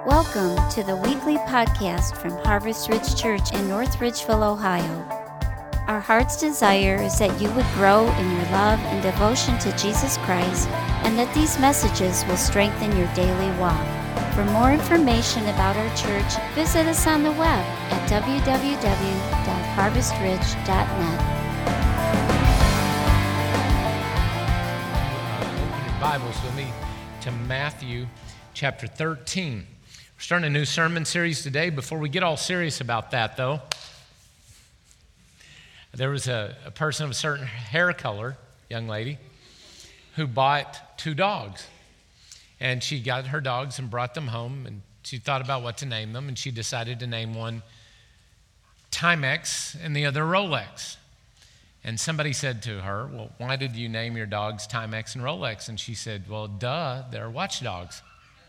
Welcome to the weekly podcast from Harvest Ridge Church in North Ridgeville, Ohio. Our heart's desire is that you would grow in your love and devotion to Jesus Christ, and that these messages will strengthen your daily walk. For more information about our church, visit us on the web at www.harvestridge.net. Open your Bibles with me to Matthew chapter 13. We're starting a new sermon series today. Before we get all serious about that, though, there was a person of a certain hair color, young lady, who bought 2 dogs. And she got her dogs and brought them home, and she thought about what to name them, and she decided to name one Timex and the other Rolex. And somebody said to her, well, why did you name your dogs Timex and Rolex? And she said, well, duh, they're watchdogs.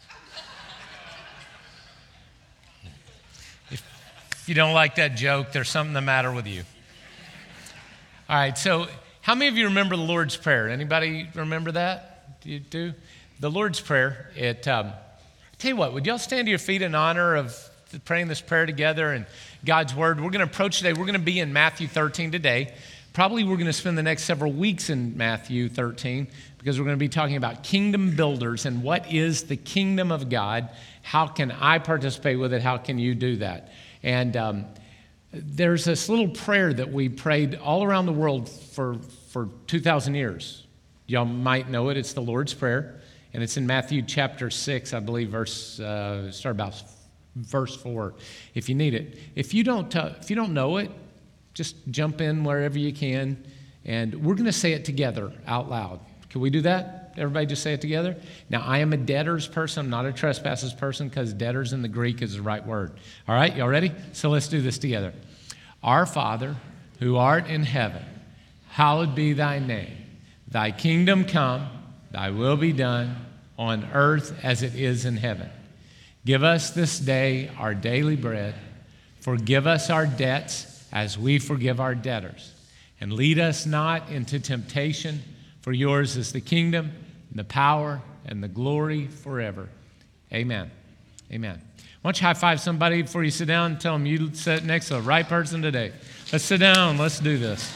If you don't like that joke, there's something the matter with you. All right, so how many of you remember the Lord's Prayer? Anybody remember that? Do you do? The Lord's Prayer, tell you what, would y'all stand to your feet in honor of praying this prayer together and God's Word? We're going to approach today, we're going to be in Matthew 13 today. Probably we're going to spend the next several weeks in Matthew 13 because we're going to be talking about kingdom builders and what is the kingdom of God. How can I participate with it? How can you do that? And there's this little prayer that we prayed all around the world for 2,000 years. Y'all might know it. It's the Lord's Prayer. And it's in Matthew chapter 6, I believe, start about verse 4, if you need it. If you don't know it, just jump in wherever you can. And we're going to say it together out loud. Can we do that? Everybody just say it together? Now, I am a debtors person, I'm not a trespasses person, because debtors in the Greek is the right word. All right, y'all ready? So let's do this together. Our Father, who art in heaven, hallowed be thy name. Thy kingdom come, thy will be done on earth as it is in heaven. Give us this day our daily bread. Forgive us our debts as we forgive our debtors. And lead us not into temptation, for yours is the kingdom, and the power, and the glory forever. Amen. Amen. Why don't you high-five somebody before you sit down and tell them you sit next to the right person today. Let's sit down. Let's do this.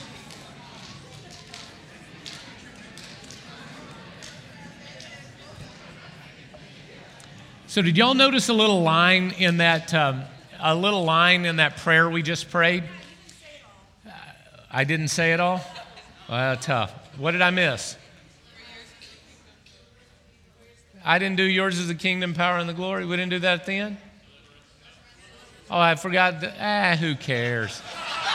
So did y'all notice a little line in that prayer we just prayed? I didn't say it all? Well, tough. What did I miss? I didn't do yours is the kingdom, power, and the glory. We didn't do that at the end? Oh, I forgot. Who cares?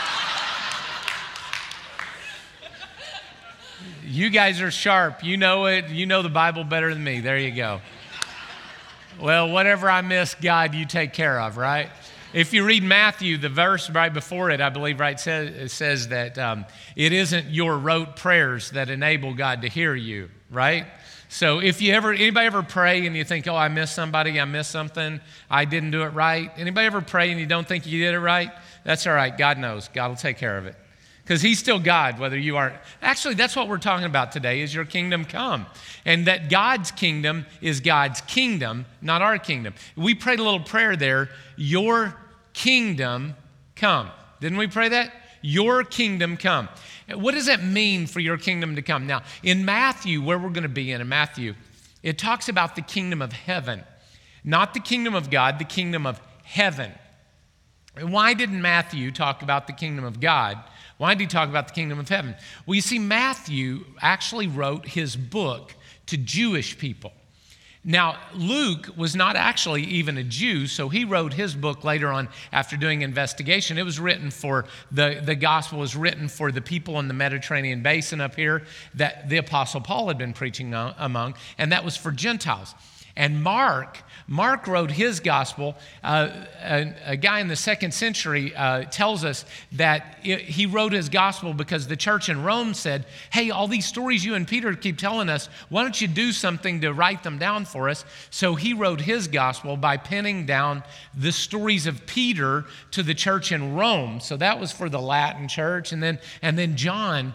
You guys are sharp. You know it. You know the Bible better than me. There you go. Well, whatever I miss, God, you take care of, right? If you read Matthew, the verse right before it, I believe, right, it says that it isn't your rote prayers that enable God to hear you, right? So if anybody ever pray and you think, oh, I missed somebody, I missed something, I didn't do it right. Anybody ever pray and you don't think you did it right? That's all right. God knows. God will take care of it. Because he's still God, whether you aren't. Actually, that's what we're talking about today, is your kingdom come. And that God's kingdom is God's kingdom, not our kingdom. We prayed a little prayer there, your kingdom come. Didn't we pray that? Your kingdom come. What does that mean for your kingdom to come? Now, in Matthew, where we're going to be in Matthew, it talks about the kingdom of heaven. Not the kingdom of God, the kingdom of heaven. And why didn't Matthew talk about the kingdom of God? Why did he talk about the kingdom of heaven? Well, you see, Matthew actually wrote his book to Jewish people. Now, Luke was not actually even a Jew, so he wrote his book later on after doing investigation. It was written for, the gospel was written for the people in the Mediterranean basin up here that the Apostle Paul had been preaching among, and that was for Gentiles. And Mark wrote his gospel. A guy in the 2nd century tells us that he wrote his gospel because the church in Rome said, hey, all these stories you and Peter keep telling us, why don't you do something to write them down for us? So he wrote his gospel by penning down the stories of Peter to the church in Rome. So that was for the Latin church. And then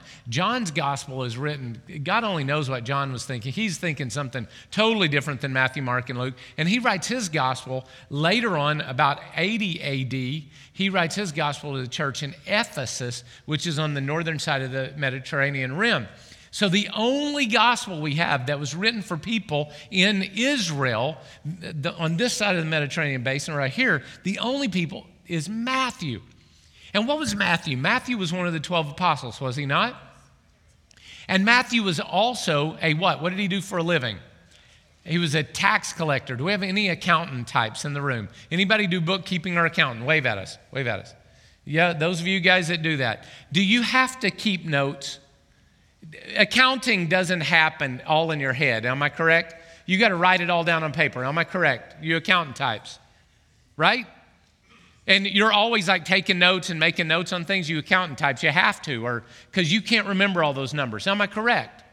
John's gospel is written. God only knows what John was thinking. He's thinking something totally different than Matthew Matthew, Mark, and Luke. And he writes his gospel later on, about 80 AD. He writes his gospel to the church in Ephesus, which is on the northern side of the Mediterranean rim. So the only gospel we have that was written for people in Israel, on this side of the Mediterranean basin right here, the only people is Matthew. And what was Matthew? Matthew was one of the 12 apostles, was he not? And Matthew was also a what? What did he do for a living? He was a tax collector. Do we have any accountant types in the room? Anybody do bookkeeping or accounting? Wave at us. Wave at us. Yeah, those of you guys that do that. Do you have to keep notes? Accounting doesn't happen all in your head. Am I correct? You got to write it all down on paper. Am I correct? You accountant types, right? And you're always like taking notes and making notes on things. You accountant types, you have to, or because you can't remember all those numbers. Am I correct?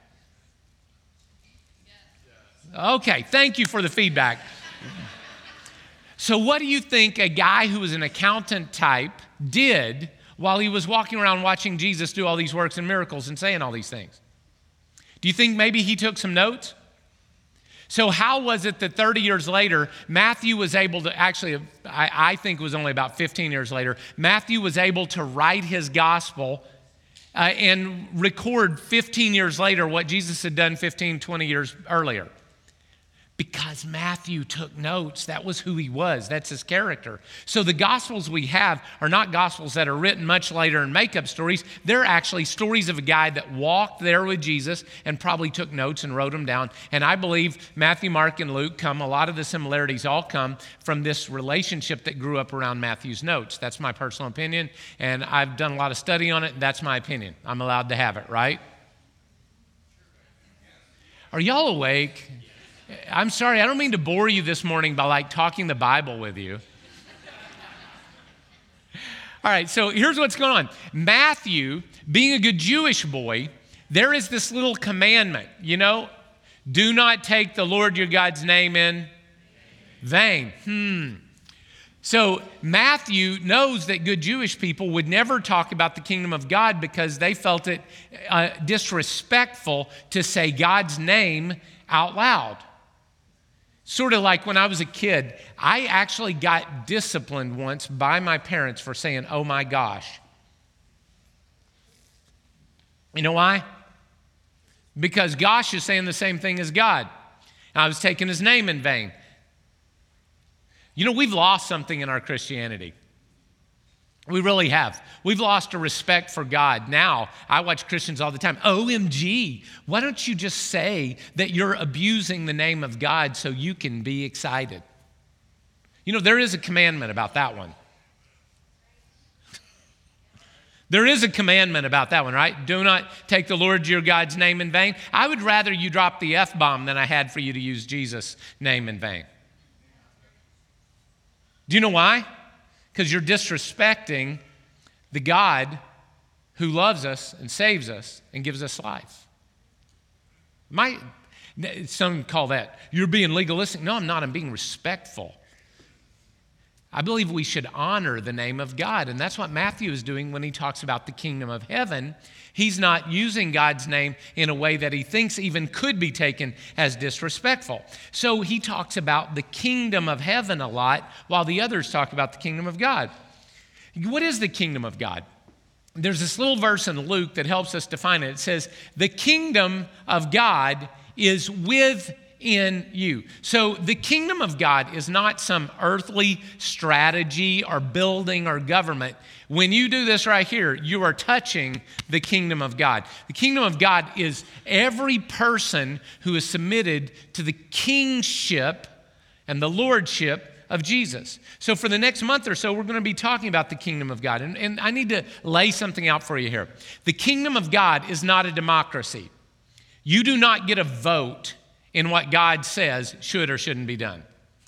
Okay, thank you for the feedback. So what do you think a guy who was an accountant type did while he was walking around watching Jesus do all these works and miracles and saying all these things? Do you think maybe he took some notes? So how was it that 30 years later, Matthew was able to, actually, I think it was only about 15 years later, Matthew was able to write his gospel and record 15 years later what Jesus had done 15, 20 years earlier? Because Matthew took notes. That was who he was. That's his character. So the gospels we have are not gospels that are written much later and make up stories. They're actually stories of a guy that walked there with Jesus and probably took notes and wrote them down. And I believe Matthew, Mark, and Luke a lot of the similarities all come from this relationship that grew up around Matthew's notes. That's my personal opinion. And I've done a lot of study on it. That's my opinion. I'm allowed to have it, right? Are y'all awake? I'm sorry, I don't mean to bore you this morning by like talking the Bible with you. All right, so here's what's going on. Matthew, being a good Jewish boy, there is this little commandment, do not take the Lord your God's name in vain. So Matthew knows that good Jewish people would never talk about the kingdom of God because they felt it disrespectful to say God's name out loud. Sort of like when I was a kid, I actually got disciplined once by my parents for saying, oh my gosh. You know why? Because gosh is saying the same thing as God. And I was taking his name in vain. We've lost something in our Christianity. We really have. We've lost a respect for God. Now, I watch Christians all the time. OMG, why don't you just say that you're abusing the name of God so you can be excited? There is a commandment about that one. There is a commandment about that one, right? Do not take the Lord your God's name in vain. I would rather you drop the F-bomb than I had for you to use Jesus' name in vain. Do you know why? Because you're disrespecting the God who loves us and saves us and gives us life. Some call that, you're being legalistic. No, I'm not. I'm being respectful. I believe we should honor the name of God, and that's what Matthew is doing when he talks about the kingdom of heaven. He's not using God's name in a way that he thinks even could be taken as disrespectful. So he talks about the kingdom of heaven a lot, while the others talk about the kingdom of God. What is the kingdom of God? There's this little verse in Luke that helps us define it. It says, the kingdom of God is within you. So the kingdom of God is not some earthly strategy or building or government. When you do this right here, you are touching the kingdom of God. The kingdom of God is every person who is submitted to the kingship and the lordship of Jesus. So for the next month or so, we're going to be talking about the kingdom of God. And I need to lay something out for you here. The kingdom of God is not a democracy. You do not get a vote in what God says should or shouldn't be done.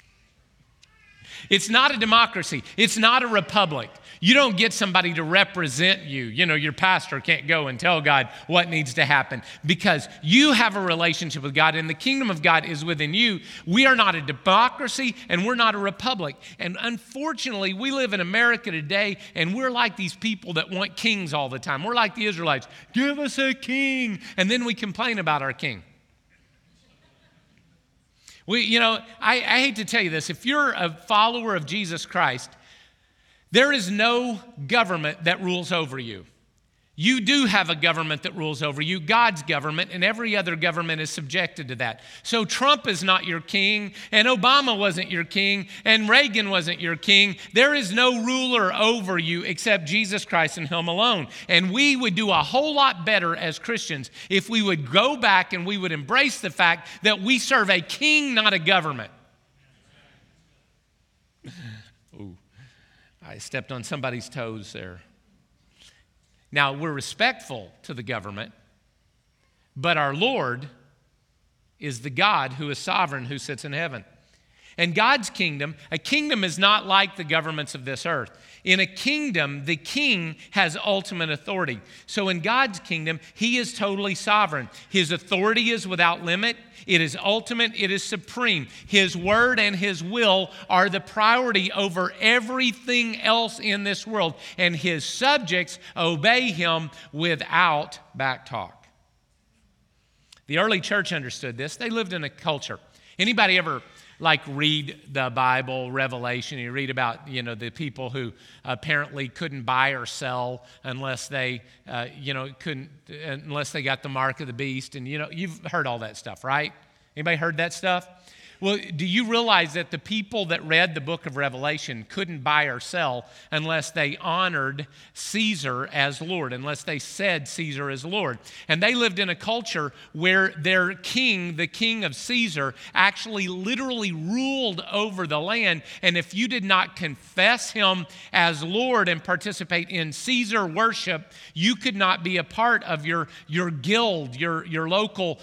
It's not a democracy. It's not a republic. You don't get somebody to represent you. Your pastor can't go and tell God what needs to happen because you have a relationship with God and the kingdom of God is within you. We are not a democracy and we're not a republic. And unfortunately, we live in America today and we're like these people that want kings all the time. We're like the Israelites. Give us a king. And then we complain about our king. I hate to tell you this. If you're a follower of Jesus Christ, there is no government that rules over you. You do have a government that rules over you, God's government, and every other government is subjected to that. So Trump is not your king, and Obama wasn't your king, and Reagan wasn't your king. There is no ruler over you except Jesus Christ and Him alone. And we would do a whole lot better as Christians if we would go back and we would embrace the fact that we serve a king, not a government. Ooh, I stepped on somebody's toes there. Now, we're respectful to the government, but our Lord is the God who is sovereign, who sits in heaven. And God's kingdom, a kingdom is not like the governments of this earth. In a kingdom, the king has ultimate authority. So in God's kingdom, He is totally sovereign. His authority is without limit. It is ultimate. It is supreme. His word and His will are the priority over everything else in this world. And His subjects obey Him without back talk. The early church understood this. They lived in a culture. Anybody ever read the Bible, Revelation? You read about, the people who apparently couldn't buy or sell unless they, unless they got the mark of the beast. And, you've heard all that stuff, right? Anybody heard that stuff? Well, do you realize that the people that read the book of Revelation couldn't buy or sell unless they honored Caesar as Lord, unless they said Caesar is Lord? And they lived in a culture where their king, the king of Caesar, actually literally ruled over the land. And if you did not confess him as Lord and participate in Caesar worship, you could not be a part of your guild, your local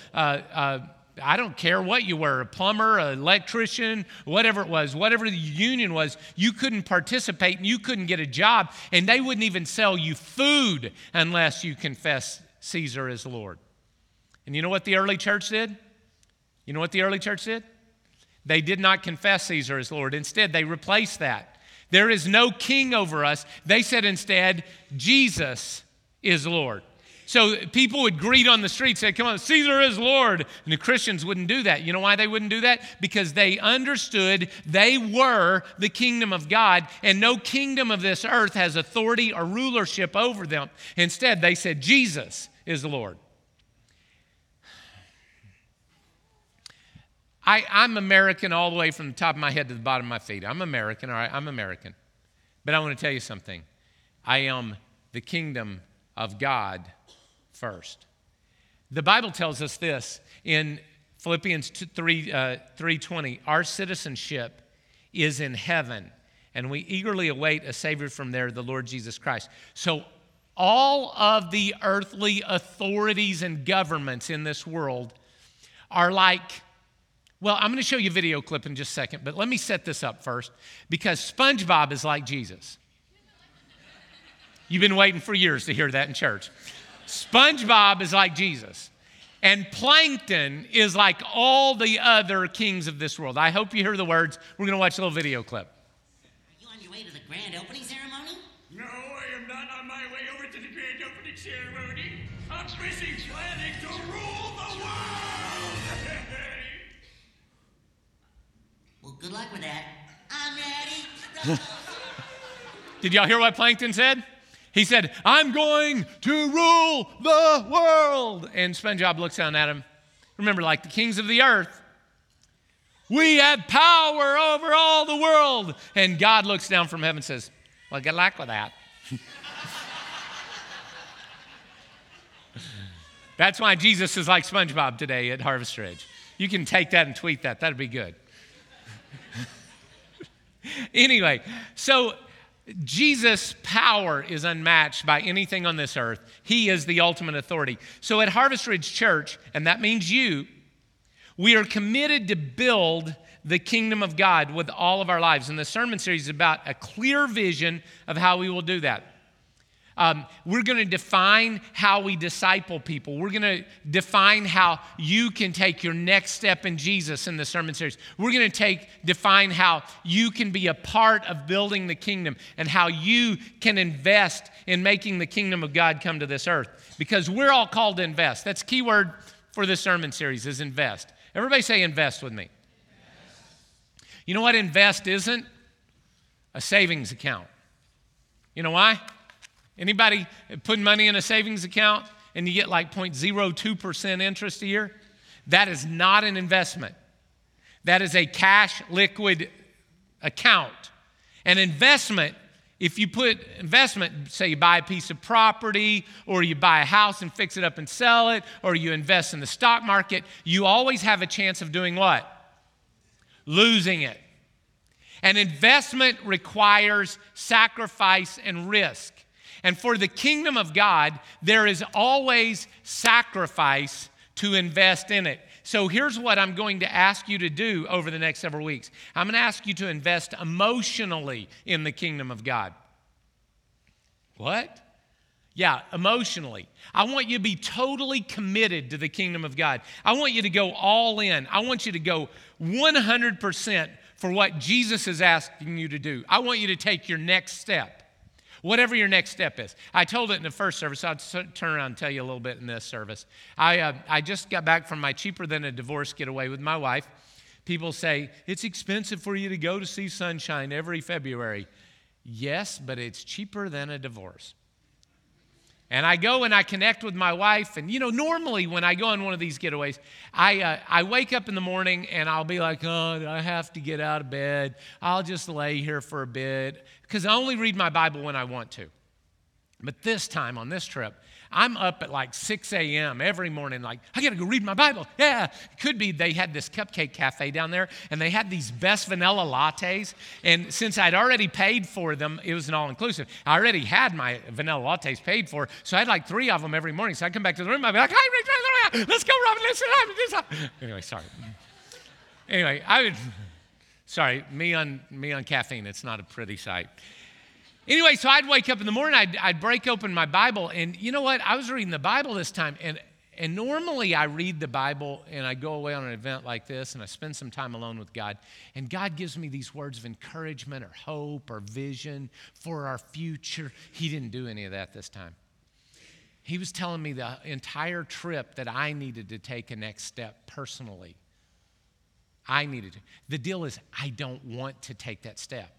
I don't care what you were, a plumber, an electrician, whatever it was, whatever the union was, you couldn't participate and you couldn't get a job, and they wouldn't even sell you food unless you confess Caesar as Lord. And you know what the early church did? You know what the early church did? They did not confess Caesar as Lord. Instead, they replaced that. There is no king over us. They said instead, Jesus is Lord. So people would greet on the street, say, come on, Caesar is Lord. And the Christians wouldn't do that. You know why they wouldn't do that? Because they understood they were the kingdom of God, and no kingdom of this earth has authority or rulership over them. Instead, they said, Jesus is the Lord. I'm American all the way from the top of my head to the bottom of my feet. I'm American, all right? I'm American. But I want to tell you something. I am the kingdom of God first. The Bible tells us this in Philippians 3:20. Our citizenship is in heaven, and we eagerly await a Savior from there, the Lord Jesus Christ. So all of the earthly authorities and governments in this world are like, well, I'm going to show you a video clip in just a second, but let me set this up first, because SpongeBob is like Jesus. You've been waiting for years to hear that in church. SpongeBob is like Jesus. And Plankton is like all the other kings of this world. I hope you hear the words. We're going to watch a little video clip. Are you on your way to the grand opening ceremony? No, I am not on my way over to the grand opening ceremony. I'm busy planning to rule the world. Well, good luck with that. I'm ready. Did y'all hear what Plankton said? He said, I'm going to rule the world. And SpongeBob looks down at him. Remember, like the kings of the earth, we have power over all the world. And God looks down from heaven and says, well, good luck with that. That's why Jesus is like SpongeBob today at Harvest Ridge. You can take that and tweet that. That'd be good. Anyway, so Jesus' power is unmatched by anything on this earth. He is the ultimate authority. So at Harvest Ridge Church, and that means you, we are committed to build the kingdom of God with all of our lives. And the sermon series is about a clear vision of how we will do that. We're going to define how we disciple people. We're going to define how you can take your next step in Jesus in the sermon series. We're going to define how you can be a part of building the kingdom and how you can invest in making the kingdom of God come to this earth. Because we're all called to invest. That's the key word for this sermon series is invest. Everybody say invest with me. You know what invest isn't? A savings account. You know why? Anybody putting money in a savings account and you get like 0.02% interest a year? That is not an investment. That is a cash liquid account. An investment, if you put investment, say you buy a piece of property or you buy a house and fix it up and sell it, or you invest in the stock market, you always have a chance of doing what? Losing it. An investment requires sacrifice and risk. And for the kingdom of God, there is always sacrifice to invest in it. So here's what I'm going to ask you to do over the next several weeks. I'm going to ask you to invest emotionally in the kingdom of God. What? Yeah, emotionally. I want you to be totally committed to the kingdom of God. I want you to go all in. I want you to go 100% for what Jesus is asking you to do. I want you to take your next step. Whatever your next step is. I told it in the first service. I'll turn around and tell you a little bit in this service. I just got back from my cheaper than a divorce getaway with my wife. People say, it's expensive for you to go to see Sunshine every February. Yes, but it's cheaper than a divorce. And I go and I connect with my wife. And, normally when I go on one of these getaways, I wake up in the morning and I'll be like, oh, I have to get out of bed. I'll just lay here for a bit. Because I only read my Bible when I want to. But this time on this trip, I'm up at like 6 a.m. every morning, like, I got to go read my Bible. Yeah. It could be they had this cupcake cafe down there, and they had these best vanilla lattes. And since I'd already paid for them, it was an all-inclusive. I already had my vanilla lattes paid for, so I had like 3 of them every morning. So I'd come back to the room, I'd be like, hey, let's go, Robin, listen. Anyway, sorry. Anyway, sorry, me on caffeine, it's not a pretty sight. Anyway, so I'd wake up in the morning, I'd break open my Bible, and you know what? I was reading the Bible this time, and normally I read the Bible, and I go away on an event like this, and I spend some time alone with God, and God gives me these words of encouragement or hope or vision for our future. He didn't do any of that this time. He was telling me the entire trip that I needed to take a next step personally. I needed to. The deal is, I don't want to take that step.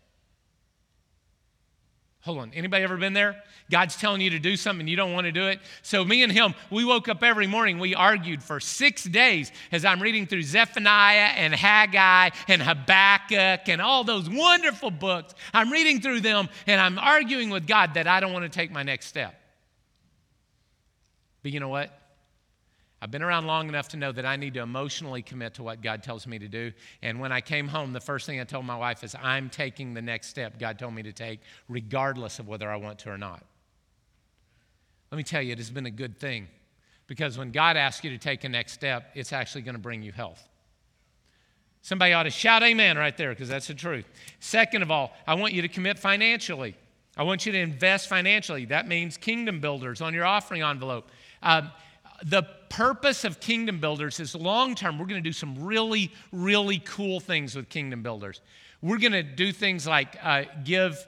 Hold on, anybody ever been there? God's telling you to do something and you don't want to do it. So me and him, we woke up every morning, we argued for 6 days as I'm reading through Zephaniah and Haggai and Habakkuk and all those wonderful books. I'm reading through them and I'm arguing with God that I don't want to take my next step. But you know what? I've been around long enough to know that I need to emotionally commit to what God tells me to do. And when I came home, the first thing I told my wife is, I'm taking the next step God told me to take, regardless of whether I want to or not. Let me tell you, it has been a good thing. Because when God asks you to take a next step, it's actually going to bring you health. Somebody ought to shout amen right there, because that's the truth. Second of all, I want you to commit financially. I want you to invest financially. That means Kingdom Builders on your offering envelope. The purpose of Kingdom Builders is long-term. We're going to do some really, really cool things with Kingdom Builders. We're going to do things like give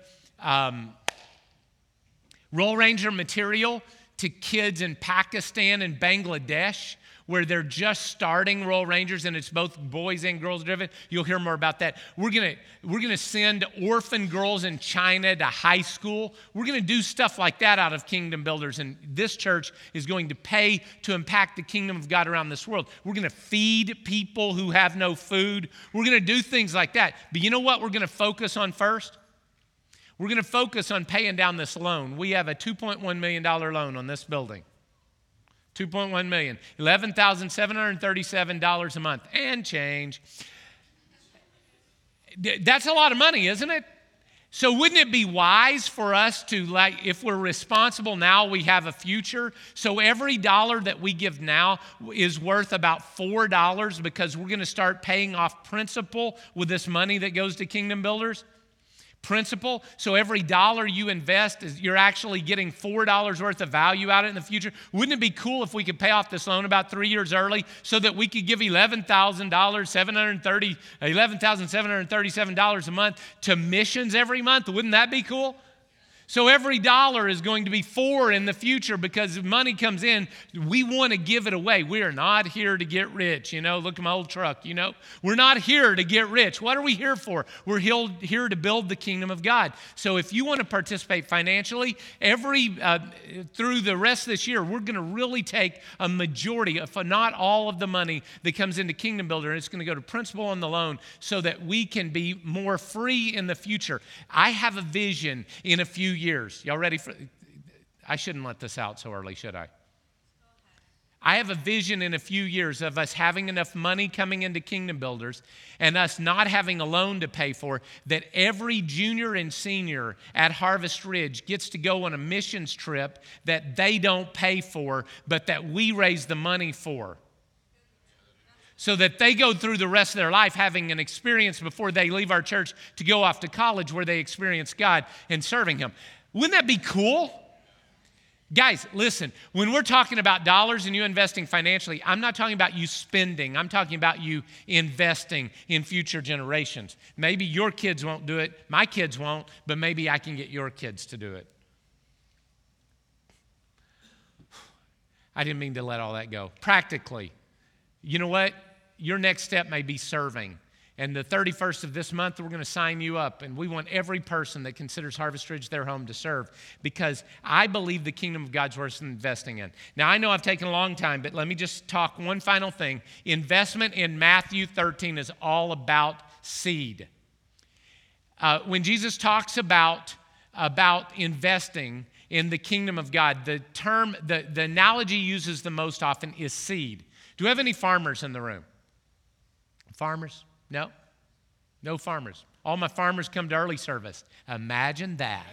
Roll Ranger material to kids in Pakistan and Bangladesh, where they're just starting Roll Rangers, and it's both boys and girls driven. You'll hear more about that. We're gonna send orphan girls in China to high school. We're gonna do stuff like that out of Kingdom Builders, and this church is going to pay to impact the kingdom of God around this world. We're gonna feed people who have no food. We're gonna do things like that. But you know what we're gonna focus on first? We're gonna focus on paying down this loan. We have a $2.1 million loan on this building. $2.1 million, $11,737 a month and change. That's a lot of money, isn't it? So wouldn't it be wise for us to, like, if we're responsible now, we have a future. So every dollar that we give now is worth about $4 because we're going to start paying off principal with this money that goes to Kingdom Builders. Principal. So every dollar you invest, you're actually getting $4 worth of value out of it in the future. Wouldn't it be cool if we could pay off this loan about 3 years early so that we could give $11,737 a month to missions every month? Wouldn't that be cool? So every dollar is going to be 4 in the future because if money comes in, we want to give it away. We are not here to get rich. Look at my old truck, We're not here to get rich. What are we here for? We're here to build the kingdom of God. So if you want to participate financially, through the rest of this year, we're going to really take a majority, if not all of the money that comes into Kingdom Builder, and it's going to go to principal on the loan so that we can be more free in the future. I have a vision in a few years. Y'all ready for? I shouldn't let this out so early, should I? I have a vision in a few years of us having enough money coming into Kingdom Builders and us not having a loan to pay for, that every junior and senior at Harvest Ridge gets to go on a missions trip that they don't pay for, but that we raise the money for. So that they go through the rest of their life having an experience before they leave our church to go off to college where they experience God and serving Him. Wouldn't that be cool? Guys, listen, when we're talking about dollars and you investing financially, I'm not talking about you spending. I'm talking about you investing in future generations. Maybe your kids won't do it. My kids won't, but maybe I can get your kids to do it. I didn't mean to let all that go. Practically, you know what? Your next step may be serving. And the 31st of this month, we're going to sign you up. And we want every person that considers Harvest Ridge their home to serve, because I believe the kingdom of God's worth investing in. Now, I know I've taken a long time, but let me just talk one final thing. Investment in Matthew 13 is all about seed. When Jesus talks about investing in the kingdom of God, the term, the analogy he uses the most often is seed. Do we have any farmers in the room? Farmers? No? No farmers. All my farmers come to early service. Imagine that.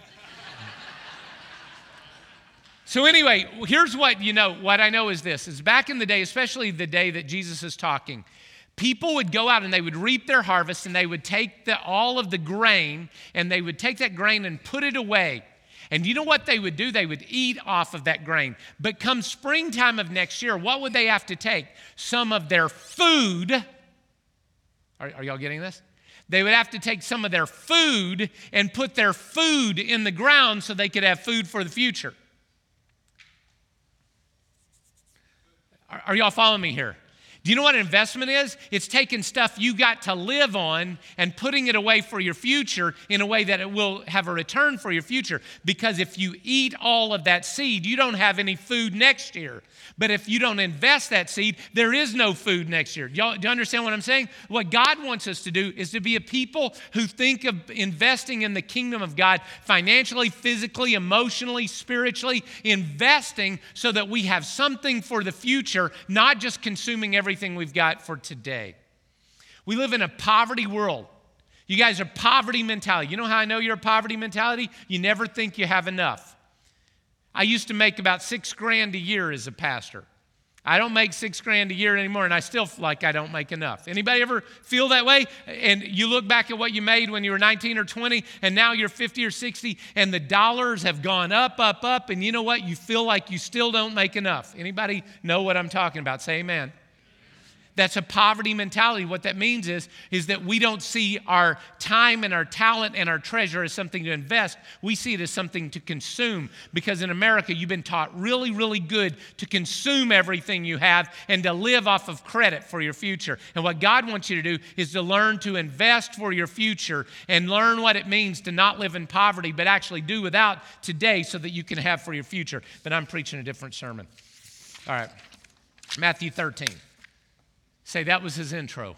So anyway, here's what I know is this, is back in the day, especially the day that Jesus is talking, people would go out and they would reap their harvest and they would take all of the grain and they would take that grain and put it away. And you know what they would do? They would eat off of that grain. But come springtime of next year, what would they have to take? Some of their food. Are y'all getting this? They would have to take some of their food and put their food in the ground so they could have food for the future. Are y'all following me here? Do you know what an investment is? It's taking stuff you got to live on and putting it away for your future in a way that it will have a return for your future. Because if you eat all of that seed, you don't have any food next year. But if you don't invest that seed, there is no food next year. Do you understand what I'm saying? What God wants us to do is to be a people who think of investing in the kingdom of God financially, physically, emotionally, spiritually, investing so that we have something for the future, not just consuming everything we've got for today. We live in a poverty world. You guys are poverty mentality. You know how I know you're a poverty mentality? You never think you have enough. I used to make about $6,000 a year as a pastor. I don't make $6,000 a year anymore, and I still feel like I don't make enough. Anybody ever feel that way? And you look back at what you made when you were 19 or 20, and now you're 50 or 60, and the dollars have gone up, and you know what? You feel like you still don't make enough. Anybody know what I'm talking about? Say amen. That's a poverty mentality. What that means is that we don't see our time and our talent and our treasure as something to invest. We see it as something to consume, because in America, you've been taught really, really good to consume everything you have and to live off of credit for your future. And what God wants you to do is to learn to invest for your future and learn what it means to not live in poverty, but actually do without today so that you can have for your future. But I'm preaching a different sermon. All right, Matthew 13. Say, that was his intro.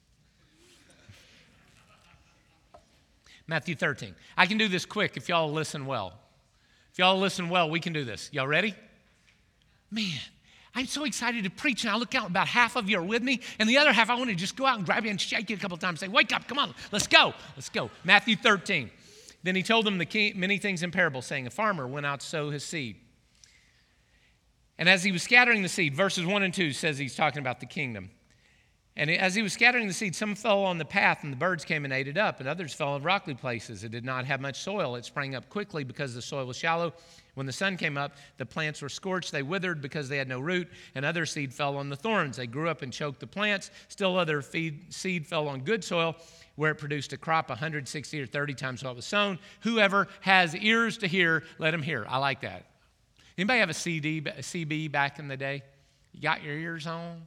Matthew 13. I can do this quick if y'all listen well. If y'all listen well, we can do this. Y'all ready? Man, I'm so excited to preach, and I look out, about half of you are with me, and the other half, I want to just go out and grab you and shake you a couple of times and say, wake up, come on, let's go. Let's go. Matthew 13. Then he told them many things in parables, saying, a farmer went out to sow his seed. And as he was scattering the seed, verses 1 and 2 says he's talking about the kingdom. And as he was scattering the seed, some fell on the path, and the birds came and ate it up, and others fell in rocky places. It did not have much soil. It sprang up quickly because the soil was shallow. When the sun came up, the plants were scorched. They withered because they had no root, and other seed fell on the thorns. They grew up and choked the plants. Still other seed fell on good soil, where it produced a crop 160 or 30 times what was sown. Whoever has ears to hear, let him hear. I like that. Anybody have a CB back in the day? You got your ears on?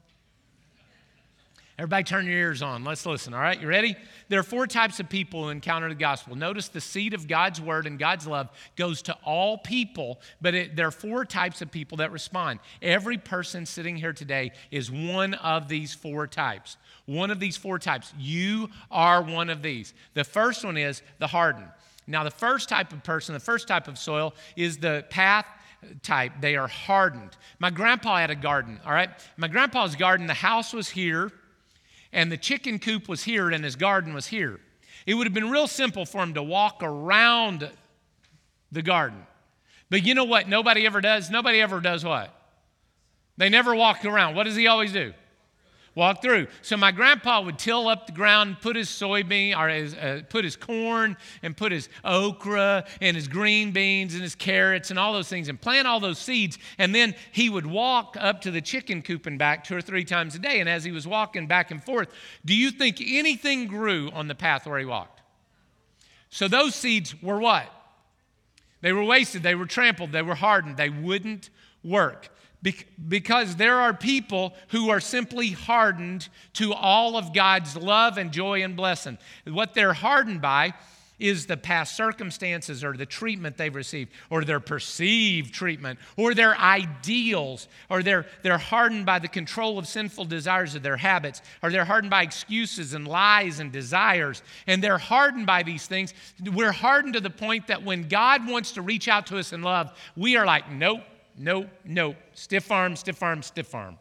Everybody turn your ears on. Let's listen, all right? You ready? There are 4 types of people who encounter the gospel. Notice the seed of God's word and God's love goes to all people, but there are 4 types of people that respond. Every person sitting here today is one of these 4 types. One of these 4 types. You are one of these. The first one is the hardened. Now, the first type of person, the first type of soil is the path type. They are hardened. My grandpa had a garden, all right? My grandpa's garden, the house was here, and the chicken coop was here, and his garden was here. It would have been real simple for him to walk around the garden. But you know what nobody ever does? Nobody ever does what? They never walk around. What does he always do? Walk through. So my grandpa would till up the ground, put his soybean, or put his corn, and put his okra, and his green beans, and his carrots, and all those things, and plant all those seeds. And then he would walk up to the chicken coop and back 2 or 3 times a day. And as he was walking back and forth, do you think anything grew on the path where he walked? So those seeds were what? They were wasted. They were trampled. They were hardened. They wouldn't work. Because there are people who are simply hardened to all of God's love and joy and blessing. What they're hardened by is the past circumstances or the treatment they've received or their perceived treatment or their ideals, or they're hardened by the control of sinful desires of their habits, or they're hardened by excuses and lies and desires, and they're hardened by these things. We're hardened to the point that when God wants to reach out to us in love, we are like, nope. Nope, nope. Stiff arm, stiff arm, stiff arm.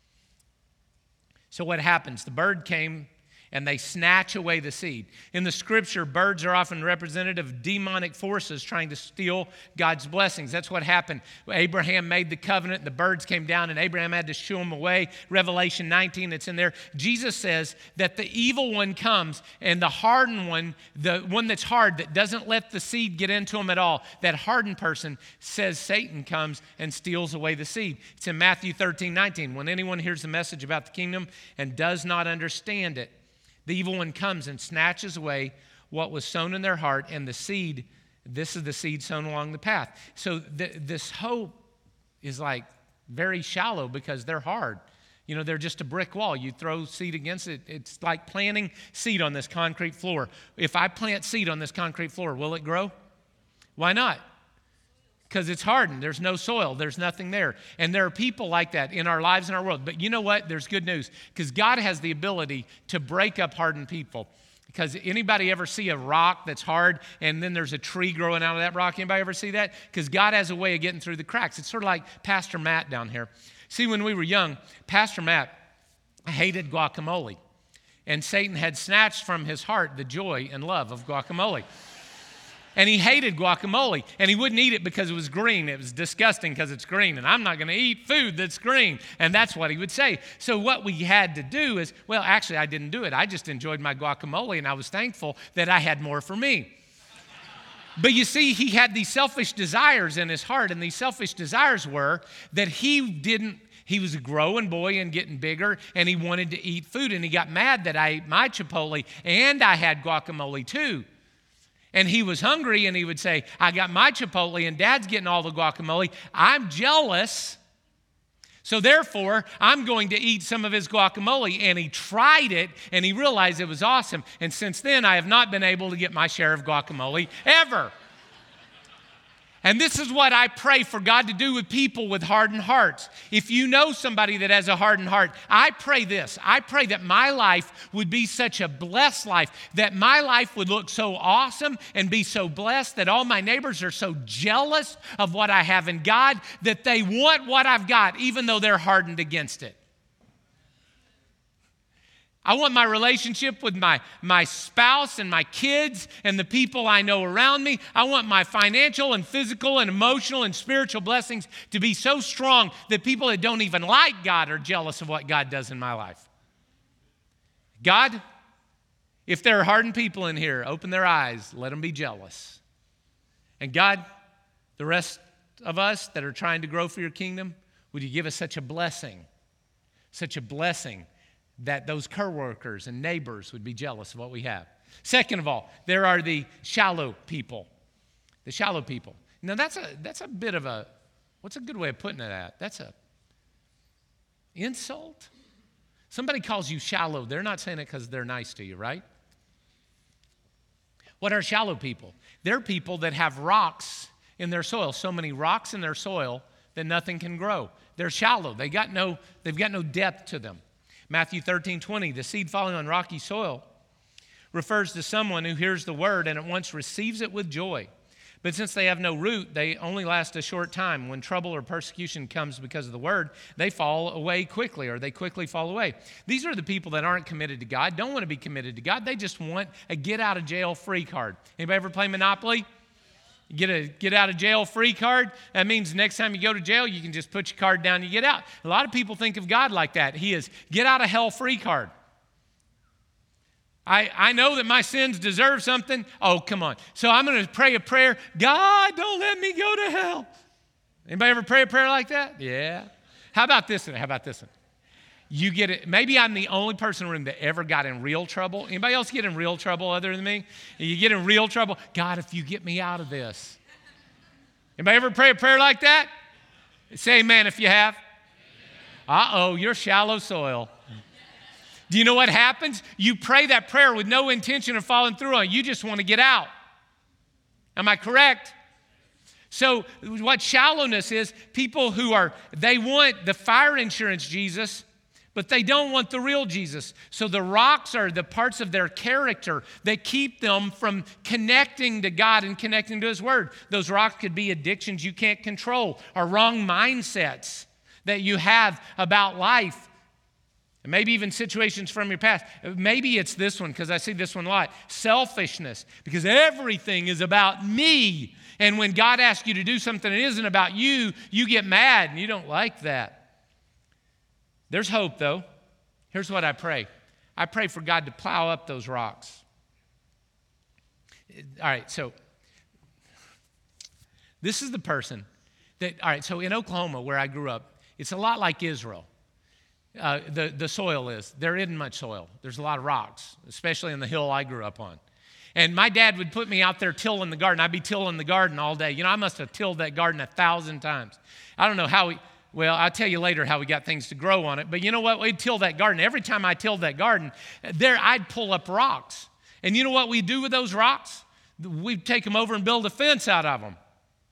So what happens? The bird came and they snatch away the seed. In the scripture, birds are often representative of demonic forces trying to steal God's blessings. That's what happened. Abraham made the covenant, the birds came down, and Abraham had to shoo them away. Revelation 19, it's in there. Jesus says that the evil one comes, and the hardened one, the one that's hard, that doesn't let the seed get into him at all, that hardened person says Satan comes and steals away the seed. It's in Matthew 13, 19. When anyone hears the message about the kingdom and does not understand it, the evil one comes and snatches away what was sown in their heart, and the seed, this is the seed sown along the path. So this hope is like very shallow because they're hard. You know, they're just a brick wall. You throw seed against it. It's like planting seed on this concrete floor. If I plant seed on this concrete floor, will it grow? Why not? Because it's hardened. There's no soil. There's nothing there. And there are people like that in our lives and our world. But you know what? There's good news. Because God has the ability to break up hardened people. Because anybody ever see a rock that's hard and then there's a tree growing out of that rock? Anybody ever see that? Because God has a way of getting through the cracks. It's sort of like Pastor Matt down here. See, when we were young, Pastor Matt hated guacamole. And Satan had snatched from his heart the joy and love of guacamole. And he hated guacamole, and he wouldn't eat it because it was green. It was disgusting because it's green, and I'm not going to eat food that's green. And that's what he would say. So what we had to do is, well, actually, I didn't do it. I just enjoyed my guacamole, and I was thankful that I had more for me. But you see, he had these selfish desires in his heart, and these selfish desires were that he was a growing boy and getting bigger, and he wanted to eat food, and he got mad that I ate my Chipotle, and I had guacamole too. And he was hungry, and he would say, I got my Chipotle, and Dad's getting all the guacamole. I'm jealous, so therefore, I'm going to eat some of his guacamole. And he tried it, and he realized it was awesome. And since then, I have not been able to get my share of guacamole ever. And this is what I pray for God to do with people with hardened hearts. If you know somebody that has a hardened heart, I pray this. I pray that my life would be such a blessed life, that my life would look so awesome and be so blessed that all my neighbors are so jealous of what I have in God that they want what I've got, even though they're hardened against it. I want my relationship with my spouse and my kids and the people I know around me. I want my financial and physical and emotional and spiritual blessings to be so strong that people that don't even like God are jealous of what God does in my life. God, if there are hardened people in here, open their eyes, let them be jealous. And God, the rest of us that are trying to grow for your kingdom, would you give us such a blessing that those coworkers and neighbors would be jealous of what we have. Second of all, there are the shallow people. The shallow people. Now that's a bit of a, what's a good way of putting it at? That's a insult. Somebody calls you shallow, they're not saying it because they're nice to you, right? What are shallow people? They're people that have rocks in their soil, so many rocks in their soil that nothing can grow. They're shallow. They've got no depth to them. Matthew 13:20, the seed falling on rocky soil refers to someone who hears the word and at once receives it with joy. But since they have no root, they only last a short time. When trouble or persecution comes because of the word, they fall away quickly, or they quickly fall away. These are the people that aren't committed to God, don't want to be committed to God. They just want a get-out-of-jail-free card. Anybody ever play Monopoly? Get a get-out-of-jail-free card? That means next time you go to jail, you can just put your card down and you get out. A lot of people think of God like that. He is get-out-of-hell-free card. I know that my sins deserve something. Oh, come on. So I'm going to pray a prayer. God, don't let me go to hell. Anybody ever pray a prayer like that? Yeah. How about this one? You get it. Maybe I'm the only person in the room that ever got in real trouble. Anybody else get in real trouble other than me? You get in real trouble. God, if you get me out of this. Anybody ever pray a prayer like that? Say amen if you have. Uh-oh, you're shallow soil. Do you know what happens? You pray that prayer with no intention of following through on it. You just want to get out. Am I correct? So what shallowness is, people they want the fire insurance Jesus, but they don't want the real Jesus. So the rocks are the parts of their character that keep them from connecting to God and connecting to His Word. Those rocks could be addictions you can't control, or wrong mindsets that you have about life. And maybe even situations from your past. Maybe it's this one, because I see this one a lot. Selfishness, because everything is about me. And when God asks you to do something that isn't about you, you get mad and you don't like that. There's hope, though. Here's what I pray. I pray for God to plow up those rocks. All right, so this is the person so in Oklahoma, where I grew up, it's a lot like Israel. The soil is. There isn't much soil. There's a lot of rocks, especially in the hill I grew up on. And my dad would put me out there tilling the garden. I'd be tilling the garden all day. I must have tilled that garden 1,000 times. I don't know how I'll tell you later how we got things to grow on it. But you know what? We'd till that garden. Every time I tilled that garden, I'd pull up rocks. And you know what we do with those rocks? We'd take them over and build a fence out of them.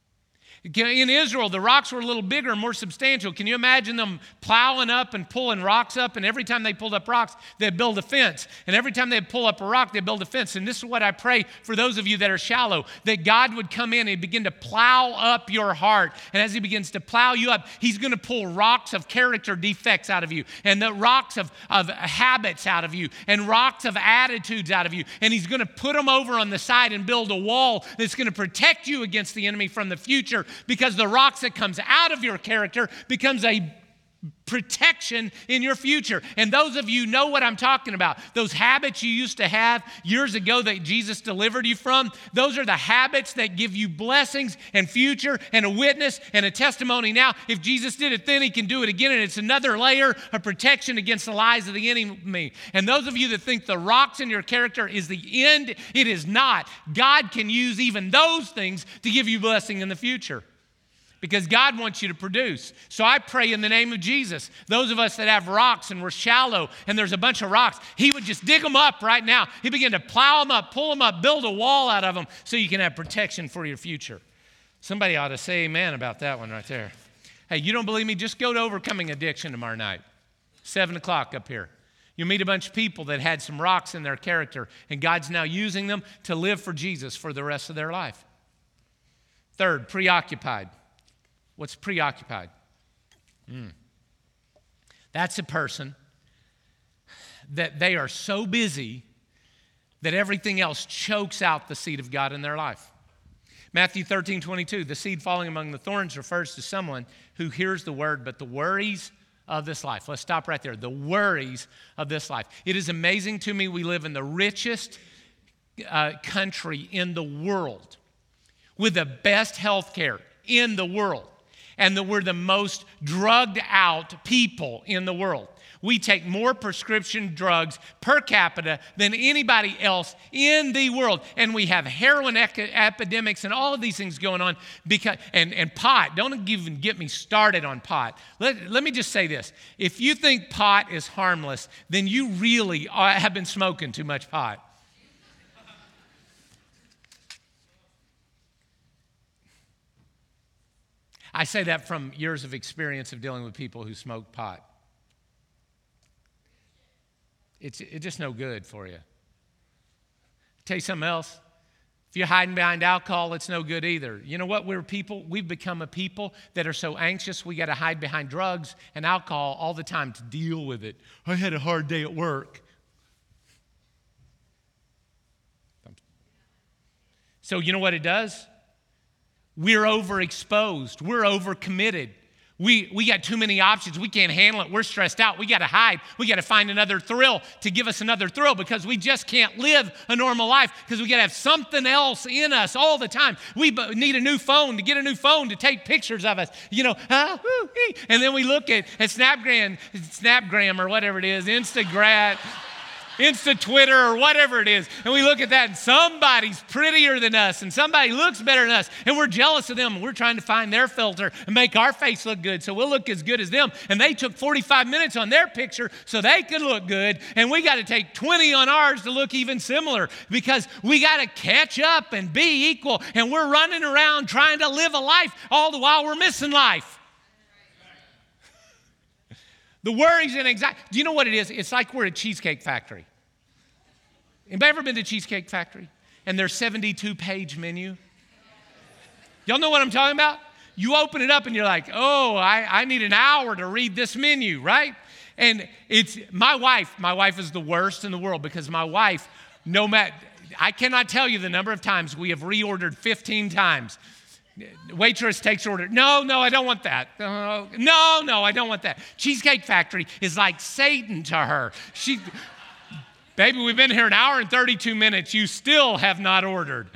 In Israel, the rocks were a little bigger and more substantial. Can you imagine them plowing up and pulling rocks up? And every time they pulled up rocks, they'd build a fence. And every time they'd pull up a rock, they'd build a fence. And this is what I pray for those of you that are shallow, that God would come in and begin to plow up your heart. And as He begins to plow you up, He's going to pull rocks of character defects out of you, and the rocks of habits out of you, and rocks of attitudes out of you. And He's going to put them over on the side and build a wall that's going to protect you against the enemy from the future. Because the rocks that comes out of your character becomes a protection in your future. And those of you know what I'm talking about. Those habits you used to have years ago that Jesus delivered you from, those are the habits that give you blessings and future and a witness and a testimony now. If Jesus did it then, He can do it again, and it's another layer of protection against the lies of the enemy. And those of you that think the rocks in your character is the end, it is not. God can use even those things to give you blessing in the future, because God wants you to produce. So I pray in the name of Jesus, those of us that have rocks and we're shallow and there's a bunch of rocks, He would just dig them up right now. He begin to plow them up, pull them up, build a wall out of them so you can have protection for your future. Somebody ought to say amen about that one right there. Hey, you don't believe me? Just go to Overcoming Addiction tomorrow night, 7 o'clock up here. You'll meet a bunch of people that had some rocks in their character, and God's now using them to live for Jesus for the rest of their life. Third, preoccupied. What's preoccupied? That's a person that they are so busy that everything else chokes out the seed of God in their life. Matthew 13:22, the seed falling among the thorns refers to someone who hears the word, but the worries of this life. Let's stop right there. The worries of this life. It is amazing to me we live in the richest country in the world with the best health care in the world, and that we're the most drugged out people in the world. We take more prescription drugs per capita than anybody else in the world. And we have heroin epidemics and all of these things going on. And pot. Don't even get me started on pot. Let me just say this. If you think pot is harmless, then you really have been smoking too much pot. I say that from years of experience of dealing with people who smoke pot. It's just no good for you. Tell you something else. If you're hiding behind alcohol, it's no good either. You know what? We've become a people that are so anxious we got to hide behind drugs and alcohol all the time to deal with it. I had a hard day at work. So you know what it does? We're overexposed. We're overcommitted. We got too many options. We can't handle it. We're stressed out. We got to hide. We got to find another thrill to give us another thrill because we just can't live a normal life because we got to have something else in us all the time. We need a new phone to get a new phone to take pictures of us. And then we look at Snapgram or whatever it is, Instagram. Insta Twitter or whatever it is, and we look at that and somebody's prettier than us and somebody looks better than us and we're jealous of them and we're trying to find their filter and make our face look good so we'll look as good as them, and they took 45 minutes on their picture so they could look good, and we got to take 20 on ours to look even similar because we got to catch up and be equal, and we're running around trying to live a life all the while we're missing life. The worries and anxiety. Do you know what it is? It's like we're a Cheesecake Factory. Anybody ever been to Cheesecake Factory? And their 72-page menu? Y'all know what I'm talking about? You open it up and you're like, oh, I need an hour to read this menu, right? And it's my wife. My wife is the worst in the world because my wife, I cannot tell you the number of times we have reordered 15 times. Waitress takes order. No, I don't want that. No, I don't want that. Cheesecake Factory is like Satan to her. Baby, we've been here an hour and 32 minutes. You still have not ordered.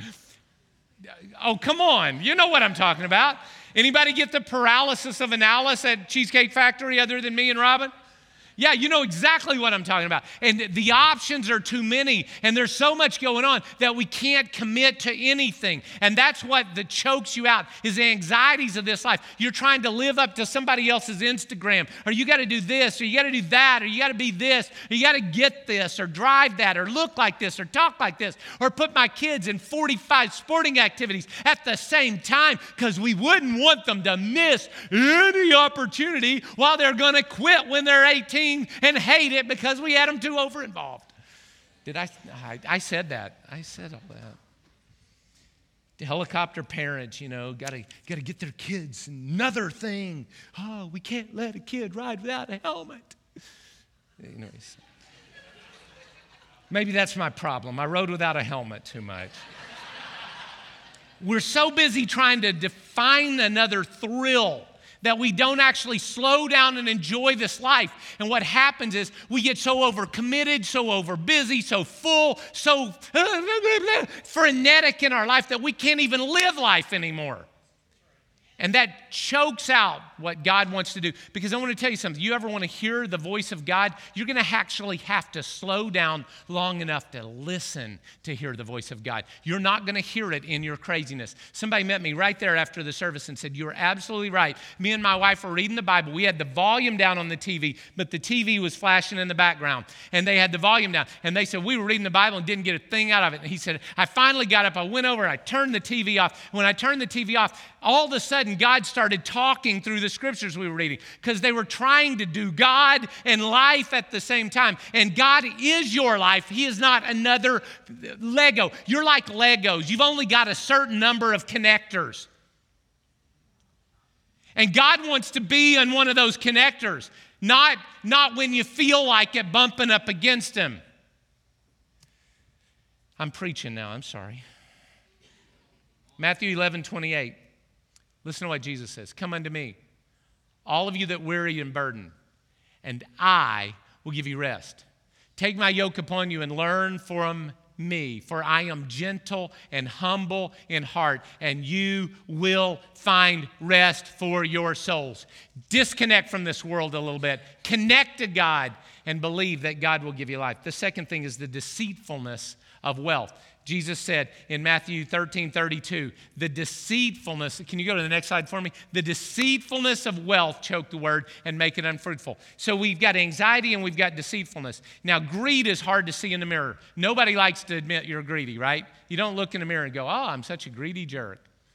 Oh, come on. You know what I'm talking about. Anybody get the paralysis of analysis at Cheesecake Factory other than me and Robin? Yeah, you know exactly what I'm talking about. And the options are too many, and there's so much going on that we can't commit to anything. And that's what chokes you out, is the anxieties of this life. You're trying to live up to somebody else's Instagram, or you got to do this, or you got to do that, or you got to be this, or you got to get this, or drive that, or look like this, or talk like this, or put my kids in 45 sporting activities at the same time because we wouldn't want them to miss any opportunity while they're going to quit when they're 18 and hate it because we had them too over-involved. I said that. I said all that. The helicopter parents, got to get their kids another thing. Oh, we can't let a kid ride without a helmet. Anyways, maybe that's my problem. I rode without a helmet too much. We're so busy trying to define another thrill that we don't actually slow down and enjoy this life. And what happens is we get so overcommitted, so over-busy, so full, so frenetic in our life that we can't even live life anymore. And that chokes out what God wants to do. Because I want to tell you something. You ever want to hear the voice of God? You're going to actually have to slow down long enough to listen to hear the voice of God. You're not going to hear it in your craziness. Somebody met me right there after the service and said, you're absolutely right. Me and my wife were reading the Bible. We had the volume down on the TV, but the TV was flashing in the background. And they had the volume down. And they said, we were reading the Bible and didn't get a thing out of it. And he said, I finally got up. I went over and I turned the TV off. When I turned the TV off, all of a sudden, God started talking through the scriptures we were reading because they were trying to do God and life at the same time. And God is your life. He is not another Lego. You're like Legos. You've only got a certain number of connectors. And God wants to be on one of those connectors, not when you feel like it bumping up against Him. I'm preaching now. I'm sorry. Matthew 11:28. Listen to what Jesus says. Come unto me, all of you that weary and burdened. and I will give you rest. Take my yoke upon you and learn from me, for I am gentle and humble in heart, and you will find rest for your souls. Disconnect from this world a little bit. Connect to God and believe that God will give you life. The second thing is the deceitfulness of wealth. Jesus said in Matthew 13:32, the deceitfulness, can you go to the next slide for me? The deceitfulness of wealth choke the word and make it unfruitful. So we've got anxiety and we've got deceitfulness. Now, greed is hard to see in the mirror. Nobody likes to admit you're greedy, right? You don't look in the mirror and go, oh, I'm such a greedy jerk.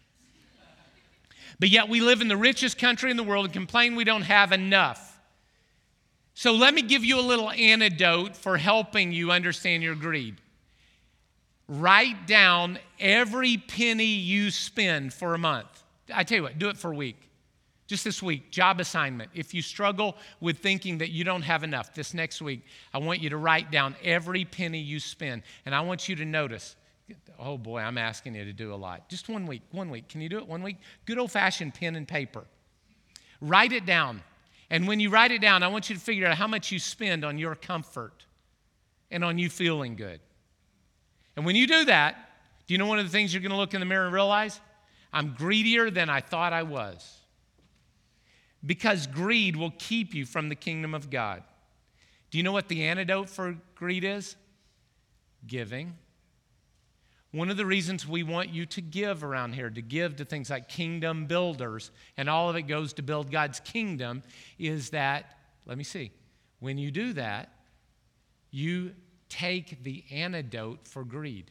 But yet we live in the richest country in the world and complain we don't have enough. So let me give you a little antidote for helping you understand your greed. Write down every penny you spend for a month. I tell you what, do it for a week. Just this week, job assignment. If you struggle with thinking that you don't have enough, this next week, I want you to write down every penny you spend. And I want you to notice, oh boy, I'm asking you to do a lot. Just 1 week, 1 week. Can you do it 1 week? Good old-fashioned pen and paper. Write it down. And when you write it down, I want you to figure out how much you spend on your comfort and on you feeling good. And when you do that, do you know one of the things you're going to look in the mirror and realize? I'm greedier than I thought I was. Because greed will keep you from the kingdom of God. Do you know what the antidote for greed is? Giving. One of the reasons we want you to give around here, to give to things like kingdom builders, and all of it goes to build God's kingdom, is that, let me see, when you do that, you take the antidote for greed.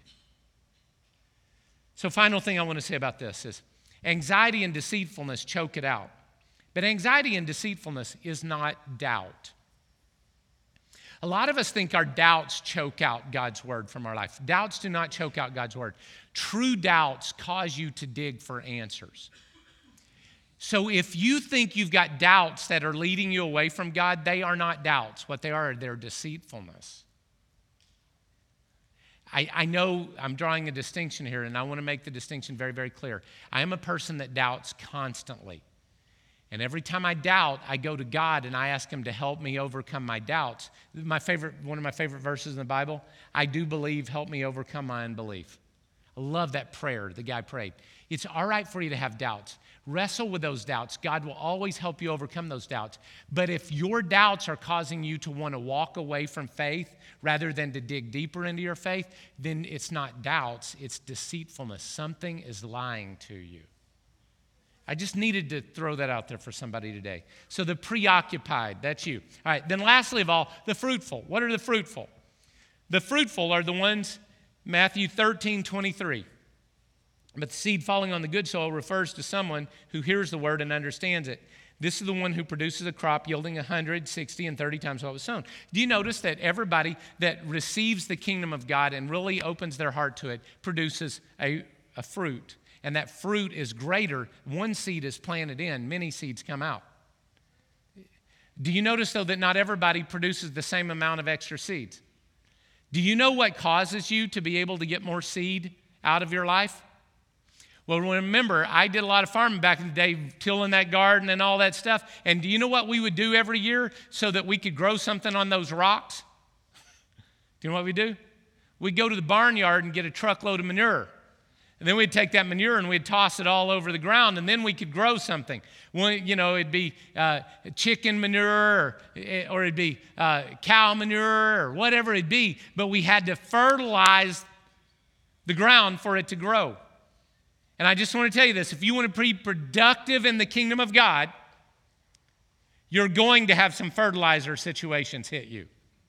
So final thing I want to say about this is anxiety and deceitfulness choke it out. But anxiety and deceitfulness is not doubt. A lot of us think our doubts choke out God's word from our life. Doubts do not choke out God's word. True doubts cause you to dig for answers. So if you think you've got doubts that are leading you away from God, they are not doubts. What they are, they're deceitfulness. I know I'm drawing a distinction here, and I want to make the distinction very, very clear. I am a person that doubts constantly. And every time I doubt, I go to God and I ask him to help me overcome my doubts. One of my favorite verses in the Bible, I do believe, help me overcome my unbelief. I love that prayer the guy prayed. It's all right for you to have doubts. Wrestle with those doubts. God will always help you overcome those doubts. But if your doubts are causing you to want to walk away from faith rather than to dig deeper into your faith, then it's not doubts, it's deceitfulness. Something is lying to you. I just needed to throw that out there for somebody today. So the preoccupied, that's you. All right, then lastly of all, the fruitful. What are the fruitful? The fruitful are the ones, Matthew 13:23. But the seed falling on the good soil refers to someone who hears the word and understands it. This is the one who produces a crop yielding 100, 60, and 30 times what was sown. Do you notice that everybody that receives the kingdom of God and really opens their heart to it produces a fruit? And that fruit is greater. One seed is planted in, many seeds come out. Do you notice, though, that not everybody produces the same amount of extra seeds? Do you know what causes you to be able to get more seed out of your life? Well, remember, I did a lot of farming back in the day, tilling that garden and all that stuff. And do you know what we would do every year so that we could grow something on those rocks? Do you know what we do? We'd go to the barnyard and get a truckload of manure. And then we'd take that manure and we'd toss it all over the ground, and then we could grow something. Well, you know, it'd be chicken manure or it'd be cow manure or whatever it'd be, but we had to fertilize the ground for it to grow. And I just want to tell you this, if you want to be productive in the kingdom of God, you're going to have some fertilizer situations hit you.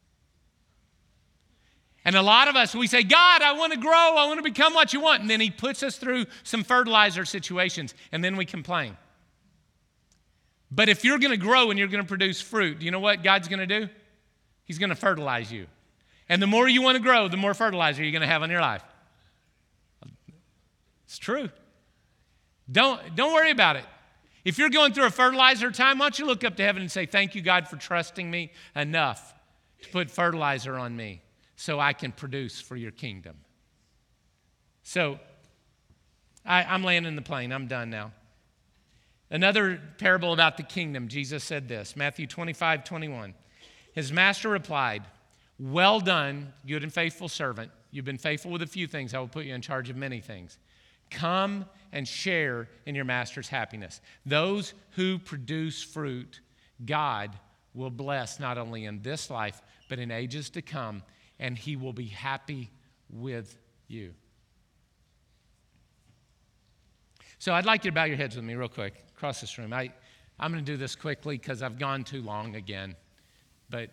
And a lot of us, we say, God, I want to grow, I want to become what you want. And then he puts us through some fertilizer situations, and then we complain. But if you're going to grow and you're going to produce fruit, do you know what God's going to do? He's going to fertilize you. And the more you want to grow, the more fertilizer you're going to have in your life. It's true. Don't worry about it. If you're going through a fertilizer time, why don't you look up to heaven and say, thank you, God, for trusting me enough to put fertilizer on me so I can produce for your kingdom. So I'm landing the plane. I'm done now. Another parable about the kingdom, Jesus said this, Matthew 25:21. His master replied, "Well done, good and faithful servant. You've been faithful with a few things. I will put you in charge of many things. Come and share in your master's happiness." Those who produce fruit, God will bless not only in this life, but in ages to come, and he will be happy with you. So I'd like you to bow your heads with me real quick across this room. I'm going to do this quickly because I've gone too long again, but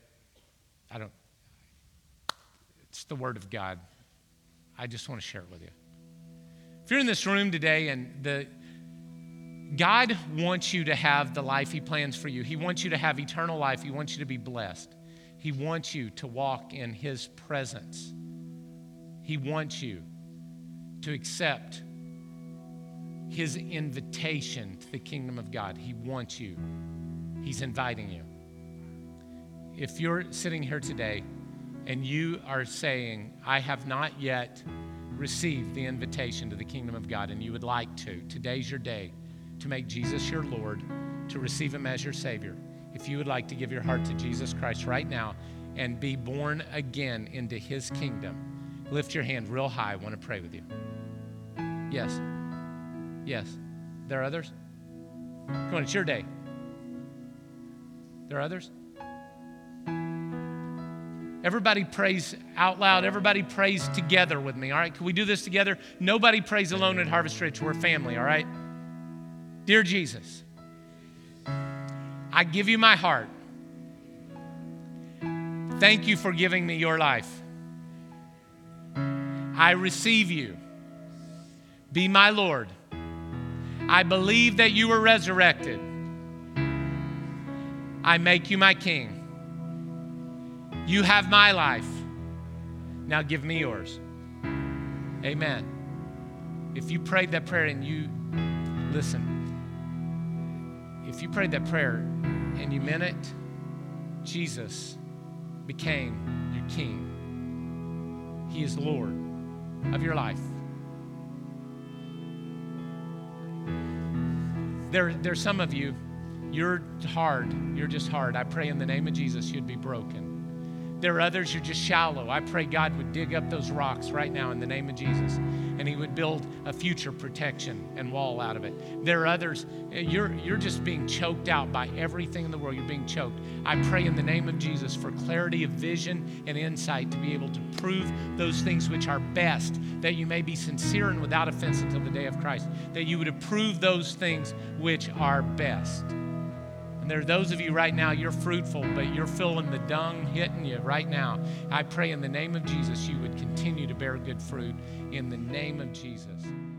it's the Word of God. I just want to share it with you. If you're in this room today and God wants you to have the life he plans for you. He wants you to have eternal life. He wants you to be blessed. He wants you to walk in his presence. He wants you to accept his invitation to the kingdom of God. He wants you. He's inviting you. If you're sitting here today and you are saying, I have not yet received the invitation to the kingdom of God, and you would like to, today's your day to make Jesus your Lord, to receive him as your Savior. If you would like to give your heart to Jesus Christ right now and be born again into his kingdom, lift your hand real high. I want to pray with you. Yes. Yes. There are others? Come on, it's your day. There are others? Everybody prays out loud. Everybody prays together with me, all right? Can we do this together? Nobody prays alone at Harvest Ridge. We're a family, all right? Dear Jesus, I give you my heart. Thank you for giving me your life. I receive you. Be my Lord. I believe that you were resurrected. I make you my King. You have my life. Now give me yours. Amen. If you prayed that prayer and you, listen, if you prayed that prayer and you meant it, Jesus became your King. He is Lord of your life. There's some of you, you're just hard. I pray in the name of Jesus you'd be broken. There are others, you're just shallow. I pray God would dig up those rocks right now in the name of Jesus, and he would build a future protection and wall out of it. There are others, you're just being choked out by everything in the world. You're being choked. I pray in the name of Jesus for clarity of vision and insight to be able to prove those things which are best, that you may be sincere and without offense until the day of Christ, that you would approve those things which are best. And there are those of you right now, you're fruitful, but you're feeling the dung hitting you right now. I pray in the name of Jesus you would continue to bear good fruit in the name of Jesus.